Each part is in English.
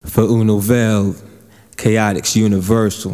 For Uno Veld, Chaotix Universal.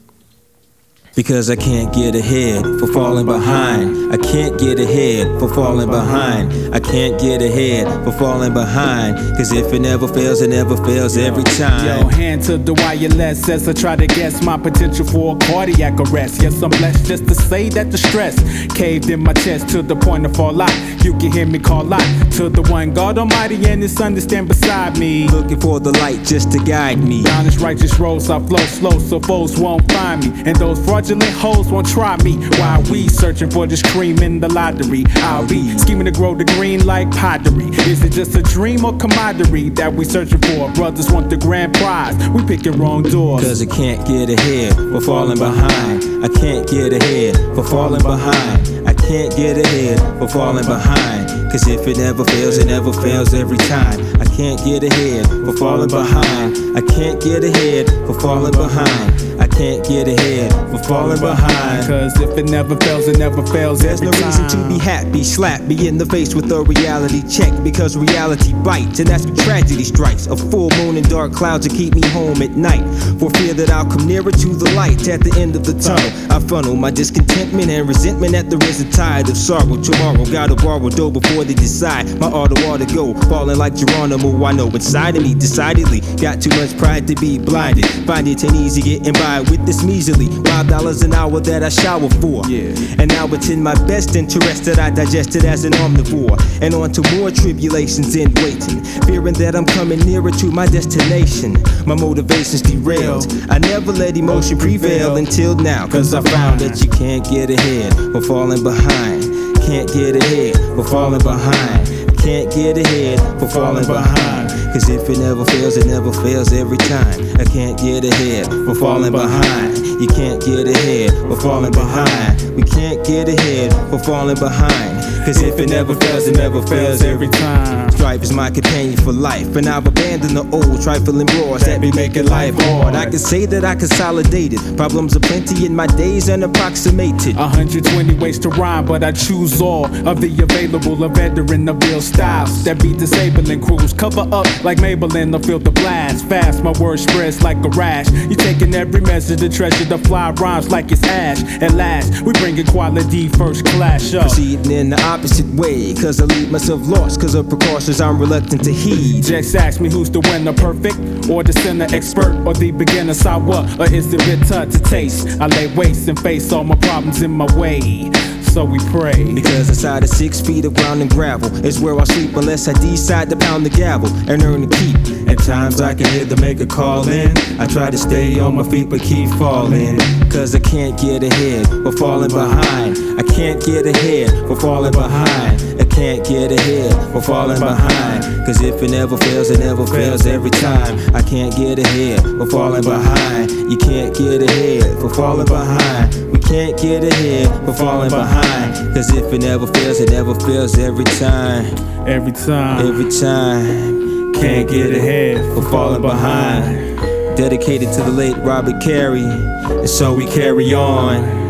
Because I can't get ahead for falling behind. I can't get ahead for falling behind. I can't get ahead for falling behind. Cause if it never fails, it never fails every time. Yo, hand to the wireless as I try to guess my potential for a cardiac arrest. Yes, I'm blessed just to say that the stress caved in my chest to the point of fall out. You can hear me call out to the one God Almighty and His Son to stand beside me. Looking for the light just to guide me. Down this righteous road, I flow slow so foes won't find me. And those fraudulent hoes won't try me. While we searching for this cream in the lottery, I'll be scheming to grow the green like pottery. Is it just a dream or camaraderie that we searching for? Brothers want the grand prize, we picking wrong doors. Cause I can't get ahead for falling behind. I can't get ahead for falling behind. I can't get ahead for falling behind. Cause if it never fails, it never fails every time. I can't get ahead for falling behind. I can't get ahead for falling behind. I can't get ahead for falling behind. Cause if it never fails, it never fails. There's no reason to be happy. Slap me in the face with a reality check. Because reality bites, and that's when tragedy strikes. A full moon and dark clouds to keep me home at night. For fear that I'll come nearer to the light at the end of the tunnel. I funnel my discontentment and resentment at the risen tide of sorrow. Tomorrow gotta borrow dough before they decide my auto ought to go. Falling like Geronimo, I know inside of me decidedly got too much pride to be blinded. Find it ain't easy getting by with this measly $5 an hour that I shower for. And now it's in my best interest that I digest it as an omnivore. And on to more tribulations in waiting, fearing that I'm coming nearer to my destination. My motivation's derailed. I never let emotion prevail until now. Cause I found that you can't get ahead for falling behind. Can't get ahead for falling behind. Can't get ahead for falling behind. Cause if it never fails, it never fails every time. I can't get ahead for falling behind. You can't get ahead for falling behind. We can't get ahead for falling behind. Cause if it never fails, it never fails every time. Strife is my companion for life, and I've abandoned the old trifling brawls that be making life hard. I can say that I consolidated problems aplenty in my days and approximated 120 ways to rhyme, but I choose all of the available. A veteran of real styles that be disabling crews. Cover up like Maybelline, I feel the blast. Fast, my word spreads like a rash. You taking every measure to treasure the fly rhymes like it's ash. At last, we bring quality first class show. Proceeding in the opposite way, cause I leave myself lost. Cause of precautions I'm reluctant to heed. Just ask me who's the winner, perfect or the sinner, expert or the beginner, sour or is it bitter to taste? I lay waste and face all my problems in my way. So we pray. Because inside of 6 feet of ground and gravel is where I sleep unless I decide to pound the gavel and earn a keep. At times I can hear the maker call in. I try to stay on my feet but keep falling. Cause I can't get ahead for falling behind. I can't get ahead for falling behind. I can't get ahead for falling behind. Cause if it never fails, it never fails every time. I can't get ahead for falling behind. You can't get ahead for falling behind. We can't get ahead for falling behind. Cause if it never fails every time. Every time. Every time. Can't get ahead for falling behind. Dedicated to the late Robert Carey. And so we carry on.